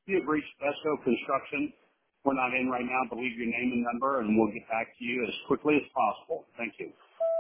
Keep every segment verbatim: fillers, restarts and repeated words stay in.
You have reached Vesco Construction. We're not in right now, but leave your name and number, and we'll get back to you as quickly as possible. Thank you.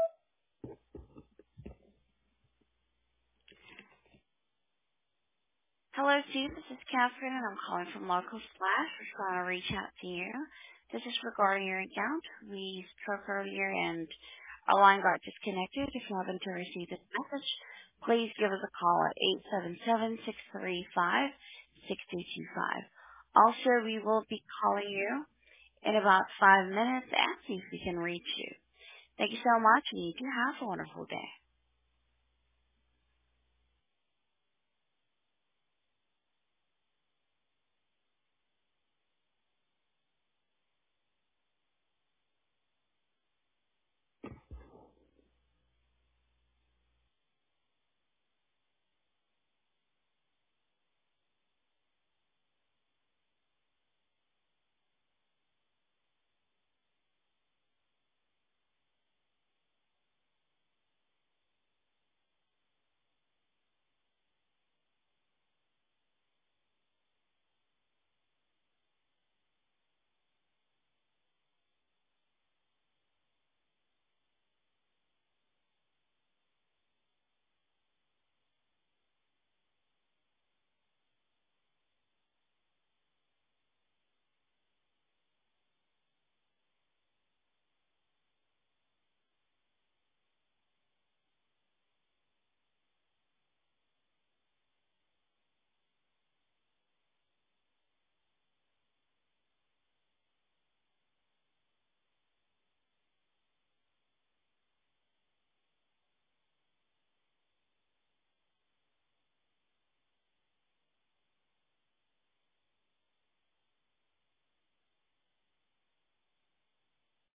Hello, Steve. This is Catherine, and I'm calling from Local Splash. We're trying to reach out to you. This is regarding your account. We spoke earlier, and our line got disconnected. If you haven't received this message, please give us a call at eight seven seven, six three five, six two two five. Also, we will be calling you in about five minutes and see if we can reach you. Thank you so much, and you do have a wonderful day.